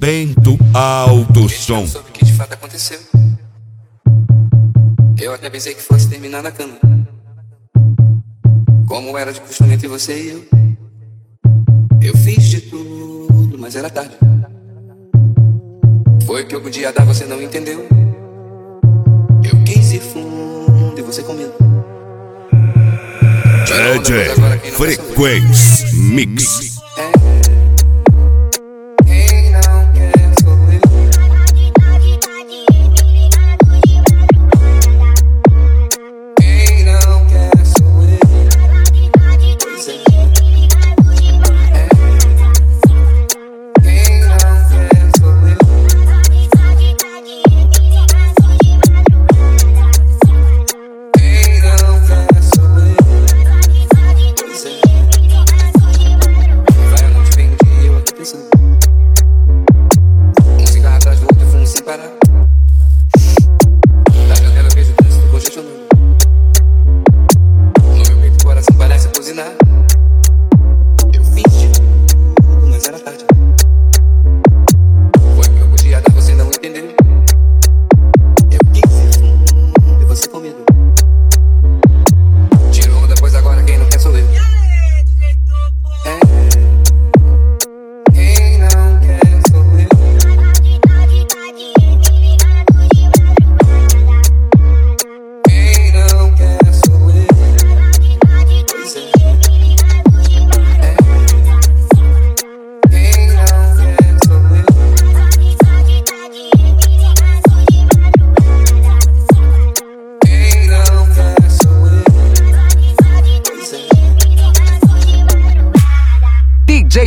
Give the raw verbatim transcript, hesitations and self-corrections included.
Bento Alto Som. Eu soube o que de fato aconteceu. Eu até pensei que fosse terminar na cama, como era de costume entre você e eu. Eu fiz de tudo, mas era tarde. Foi o que eu podia dar, você não entendeu. Eu quis ir fundo e você com medo. D J Frequência Mix.